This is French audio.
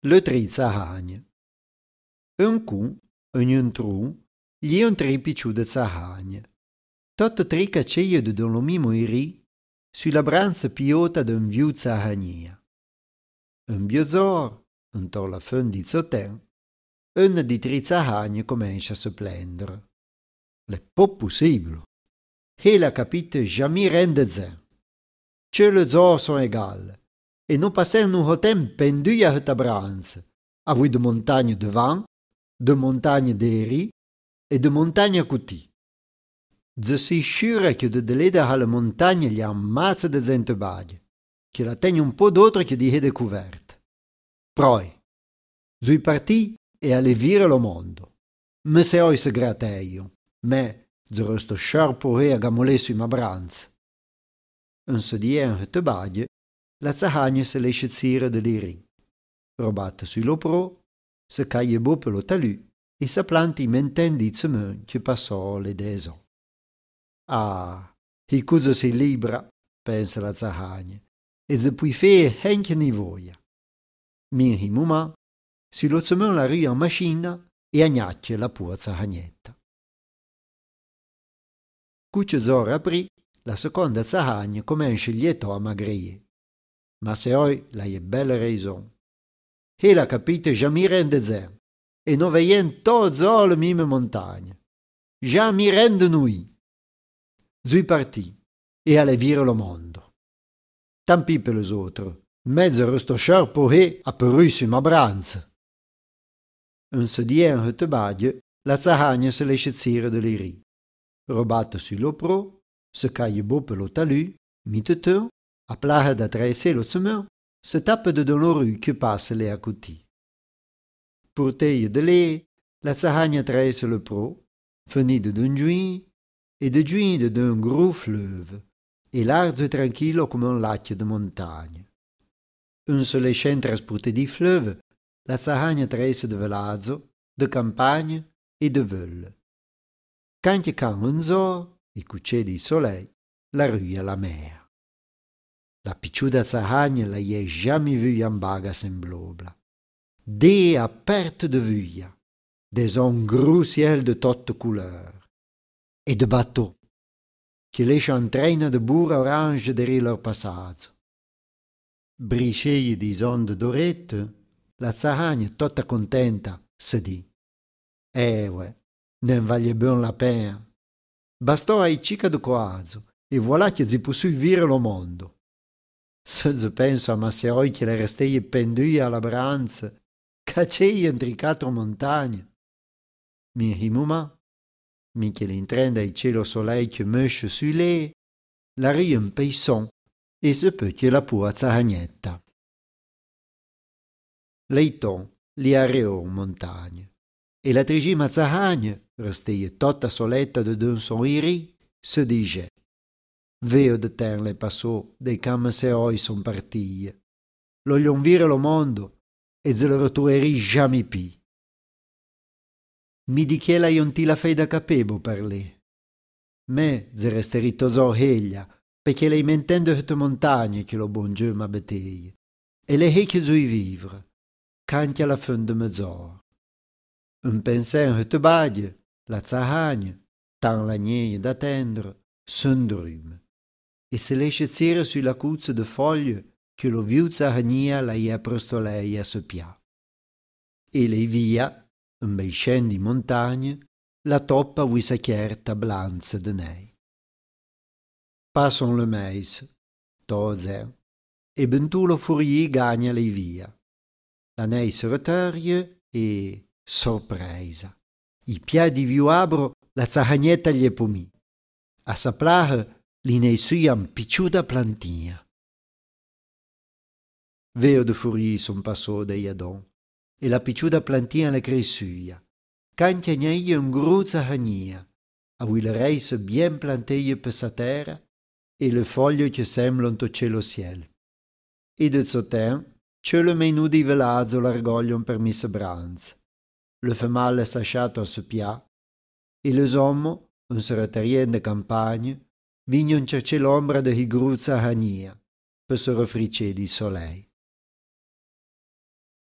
Le tri zahagne. Un cu, un tru, gli un tri picciude zahagne. Tot tri caceie de don lo mimo iri, sulla branza piota d'un viu zahagnia. Un biozor, un to la fin di zoten, un di tri zahagne comincia a se plendere. L'è po' possibile. E la capite jamais rende zen. Che le zor son egal. E non passer nu hotem penduia heta branza. Avui de montagne devant, de montagne deri e de montagne cuti. Ze si sciura che de deleda alle montagne gli ammazza de zente baglie, che la tegna un po' d'altro che di hede cuverte. Proi, zui partì e alle vire lo mondo. Me se oi se grateio, me, ze resto sciarpo e a gamolè sui ma branza. Un se dien hete baglie, la zahagna se lesce zire de l'iri. Robatte sui lopro, se caie bo per lo talù e sa planti mentendi zemen che passò le deso. Ah, i cuzo si libra, pensa la zahagna, e ze pui fee henche ni voia. Min hi mumà, si lo zemen la rua in macchina e agnacchie la pua zahagnetta. Cuccio zora aprì, la seconda zahagna comincia lieto a magrier. Ma se oi la è bella raison. E la capite già mi rende zen, e non veien to zo le mime montagne. Già mi rende nui. Zui partì, e alle vire lo mondo. Tampi per les autres, mezzo resto sciarpo e a perussi ma branza. Un se dien hete baglie, la zahagna se lesce zire de l'iri. Robatte su l'opro, se caie bo per lo talù, miteteur, a plahe da tresse lo zemen, se tappe de don lo rue che passe le a cuti. Purteie de lè, la zahagna tresse le pro, feni de d'un giuin, e de giuin de d'un gros fleuve, e largo e tranquillo come un lacchio de montagne. Un se lescen trasporte di fleuve, la zahagna tresse de velazzo, de campagne e de völle. Canche can un zor, i cucce di soleil, la rue la mer. La picciuda zahagna la ie jamais vua in baga semblobla. De aperte de vua, des un gros ciel de toute couleur, e de bateau, che lescia un treno de burra orange deri lor passaggio. Brisceie di sonde dorette, la zahagna tutta contenta se di. Uè, non vaglie ben la pena. Bastò ai cica de coazo, e voilà che zi pussui vire lo mondo. Se zi penso a masseroi che le resteie penduia alla branza, caceie entri quattro montagne. Mi rimuma, mi che l'intrenda il cielo soleil che mesce su lei, la rie un peisson, e se peut che la pua zahagnetta. Leiton li areò in montagna, e la trigima zahagna, resteie totta soletta de d'un son iri, se dice. Veo de ten le passò, dei cam se oi son partie. Lo glion vire lo mondo, e ze lo retueri jamais pi. Mi di che la ionti la fei da capebo per lei. Me ze resteri tozo eglia, perché lei mentendo hete montagne che lo bon Dieu m'abeteie. E le he che zui vivre, canti alla fin de mezz'ora. Un pensen hete baglie, la zahagna, tan la gneie d'attendre, s'endrume. E se lesce zire sulla cuzza de foglie che lo viu zahagnia la ia presto lei a se pia. E lei via, un bei scen di montagne, la toppa ui sa chierta blanza de nei. Passon le meis, tozen, e bentulo furii gagna lei via. La nei se reterie e, sorpresa, i piedi viu abro la zahagnetta gli pomì. A sa plahe li nei sui am picciuda plantia. Veo de furii son passò de iadon, e la picciuda plantia le cressuia. Cantia gneie un gro zahagnia, a cui le reise bien planteie per sa terra, e le foglie che semblano to cielo ciel. E de zoten, ce le menù di velazzo l'argoglion per misse branz. Le female sasciato a se pia, e le sommo, un seretarien de campagne, vignon cerce l'ombra de higru zahagnia, per se refricer di soleil.